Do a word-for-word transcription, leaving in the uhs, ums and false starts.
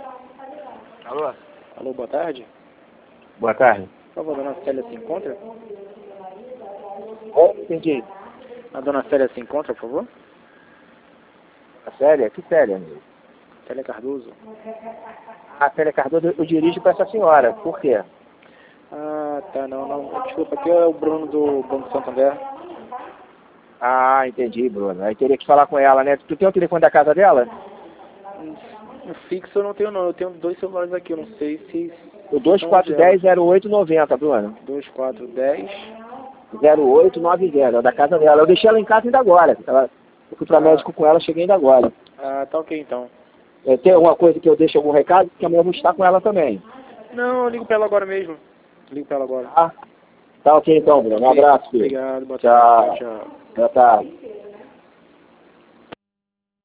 Alô? Alô, boa tarde. Boa tarde. Por favor, a dona Célia se encontra? Oh, entendi. A dona Célia se encontra, por favor? A Célia? Que Célia, amigo? Célia Cardoso. A Célia Cardoso eu dirijo para essa senhora. Por quê? Ah, tá, não, não. Desculpa, aqui é o Bruno do Banco Santander. Ah, entendi, Bruno. Aí teria que falar com ela, né? Tu tem o telefone da casa dela? Um fixo eu não tenho não, eu tenho dois celulares aqui, eu não sei se... O dois quatro um zero, zero oito nove zero, Bruno. dois quatro um zero... zero oito nove zero, é da casa dela. Eu deixei ela em casa ainda agora. Ela, eu fui para Ah. médico com ela, cheguei ainda agora. Ah, tá ok então. É, tem alguma coisa que eu deixe algum recado? Porque amanhã eu vou estar com ela também. Não, eu ligo pra ela agora mesmo. Ligo pra ela agora. Ah, tá ok então, Bruno. Um abraço, filho. Obrigado, boa Tchau. tarde. Tchau, tchau. Boa tarde.